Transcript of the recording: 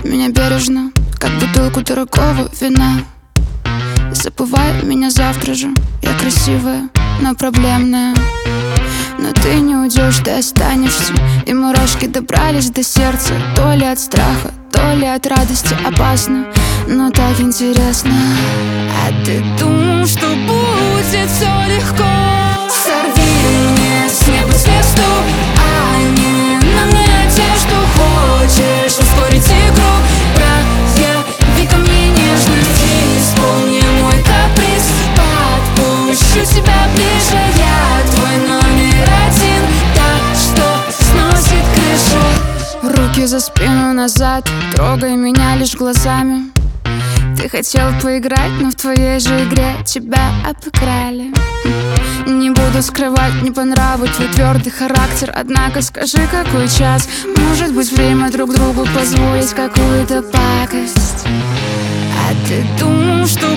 меня бережно, как бутылку дорогого вина. Забывай меня завтра же, я красивая, но проблемная. Но ты не уйдешь, ты останешься. И мурашки добрались до сердца. То ли от страха, то ли от радости. Опасно, но так интересно. А ты думал, что будет все легко? Сорви мне с неба звезду, а не на мне одежду. Хочешь ускорить игру? Прояви ко мне нежность и исполни мой каприз. Подпущу тебя ближе, я твой номер один, так что сносит крышу. Руки за спину назад, трогай меня лишь глазами. Ты хотел поиграть, но в твоей же игре тебя обыграли. Не буду скрывать не по нраву твой твердый характер. Однако скажи, какой час? Может быть, время друг другу позволить какую-то пакость. А ты думал, что